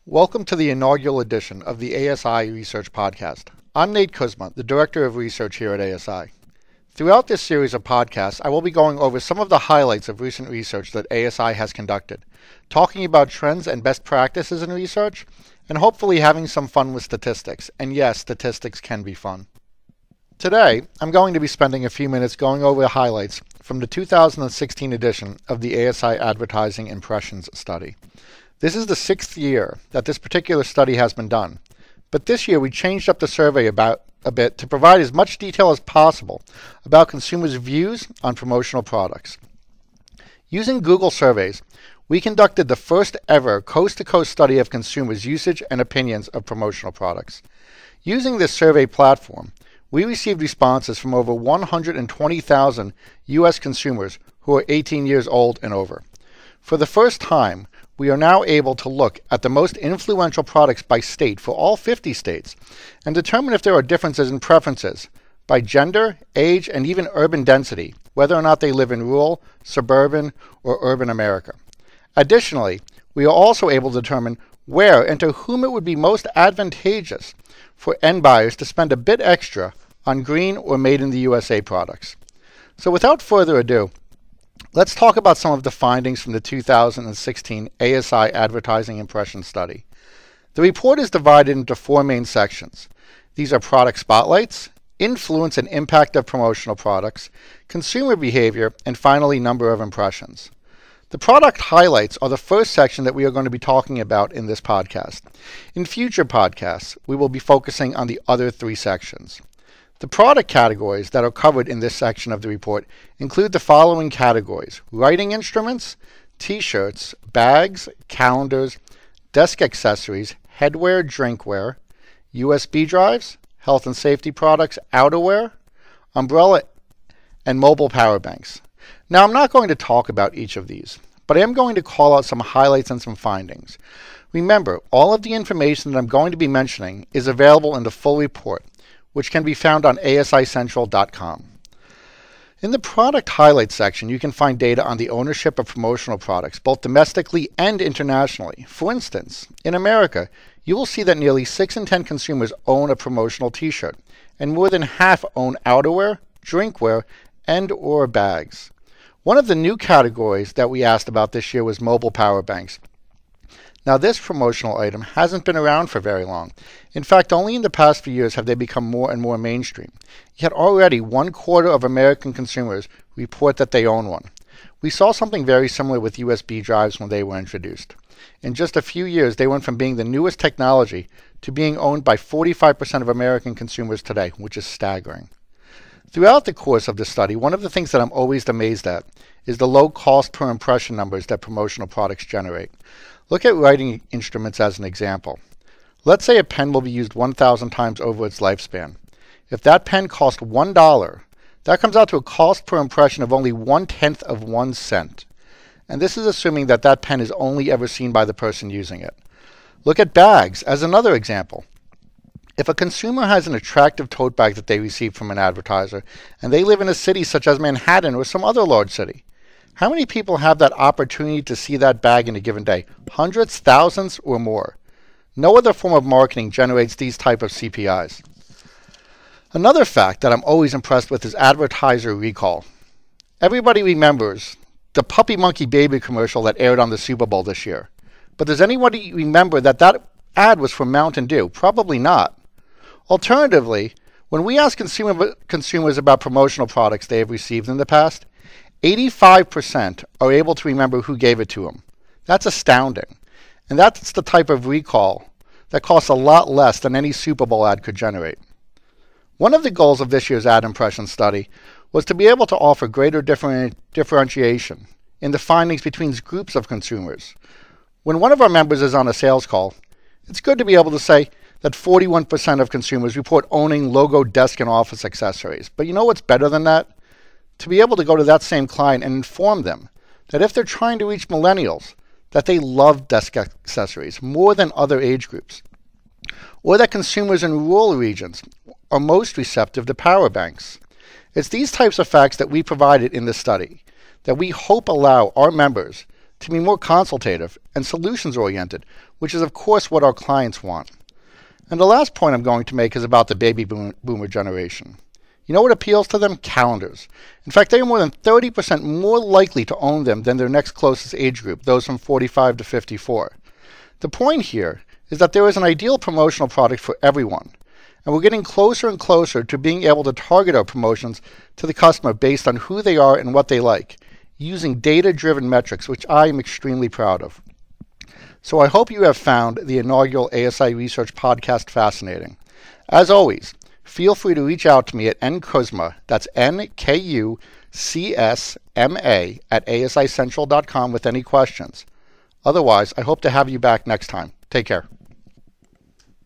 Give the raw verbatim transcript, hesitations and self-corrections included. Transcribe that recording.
Welcome to the inaugural edition of the A S I Research Podcast. I'm Nate Kuzma, the Director of Research here at A S I. Throughout this series of podcasts, I will be going over some of the highlights of recent research that A S I has conducted, talking about trends and best practices in research, and hopefully having some fun with statistics. And yes, statistics can be fun. Today, I'm going to be spending a few minutes going over the highlights from the two thousand sixteen edition of the A S I Advertising Impressions Study. This is the sixth year that this particular study has been done, but this year we changed up the survey about a bit to provide as much detail as possible about consumers' views on promotional products. Using Google surveys, we conducted the first ever coast-to-coast study of consumers' usage and opinions of promotional products. Using this survey platform, we received responses from over one hundred twenty thousand U S consumers who are eighteen years old and over. For the first time, we are now able to look at the most influential products by state for all fifty states and determine if there are differences in preferences by gender, age, and even urban density, whether or not they live in rural, suburban, or urban America. Additionally, we are also able to determine where and to whom it would be most advantageous for end buyers to spend a bit extra on green or made in the U S A products. So without further ado, let's talk about some of the findings from the two thousand sixteen A S I Advertising Impression Study. The report is divided into four main sections. These are product spotlights, influence and impact of promotional products, consumer behavior, and finally, number of impressions. The product highlights are the first section that we are going to be talking about in this podcast. In future podcasts, we will be focusing on the other three sections. The product categories that are covered in this section of the report include the following categories: writing instruments, t-shirts, bags, calendars, desk accessories, headwear, drinkware, U S B drives, health and safety products, outerwear, umbrella, and mobile power banks. Now, I'm not going to talk about each of these, but I am going to call out some highlights and some findings. Remember, all of the information that I'm going to be mentioning is available in the full report, which can be found on A S I central dot com. In the product highlights section, you can find data on the ownership of promotional products, both domestically and internationally. For instance, in America, you will see that nearly six in ten consumers own a promotional t-shirt, and more than half own outerwear, drinkware, and or bags. One of the new categories that we asked about this year was mobile power banks. Now, this promotional item hasn't been around for very long. In fact, only in the past few years have they become more and more mainstream. Yet already one quarter of American consumers report that they own one. We saw something very similar with U S B drives when they were introduced. In just a few years, they went from being the newest technology to being owned by forty-five percent of American consumers today, which is staggering. Throughout the course of this study, one of the things that I'm always amazed at is the low cost per impression numbers that promotional products generate. Look at writing instruments as an example. Let's say a pen will be used one thousand times over its lifespan. If that pen cost one dollar, that comes out to a cost per impression of only one-tenth of one cent. And this is assuming that that pen is only ever seen by the person using it. Look at bags as another example. If a consumer has an attractive tote bag that they receive from an advertiser, and they live in a city such as Manhattan or some other large city, how many people have that opportunity to see that bag in a given day? Hundreds, thousands, or more. No other form of marketing generates these type of C P Is. Another fact that I'm always impressed with is advertiser recall. Everybody remembers the Puppy Monkey Baby commercial that aired on the Super Bowl this year. But does anybody remember that that ad was for Mountain Dew? Probably not. Alternatively, when we ask consumer, consumers about promotional products they have received in the past, eighty-five percent are able to remember who gave it to them. That's astounding. And that's the type of recall that costs a lot less than any Super Bowl ad could generate. One of the goals of this year's ad impression study was to be able to offer greater different, differentiation in the findings between groups of consumers. When one of our members is on a sales call, it's good to be able to say that forty-one percent of consumers report owning logo desk and office accessories. But you know what's better than that? To be able to go to that same client and inform them that if they're trying to reach millennials, that they love desk accessories more than other age groups, or that consumers in rural regions are most receptive to power banks. It's these types of facts that we provided in this study that we hope allow our members to be more consultative and solutions-oriented which is of course what our clients want. And the last point I'm going to make is about the baby boomer generation. You know what appeals to them? Calendars. In fact, they are more than thirty percent more likely to own them than their next closest age group, those from forty-five to fifty-four. The point here is that there is an ideal promotional product for everyone, and we're getting closer and closer to being able to target our promotions to the customer based on who they are and what they like, using data-driven metrics, which I am extremely proud of. So I hope you have found the inaugural A S I Research podcast fascinating. As always, feel free to reach out to me at nkuzma, that's N K U C S M A, at A S I central dot com with any questions. Otherwise, I hope to have you back next time. Take care.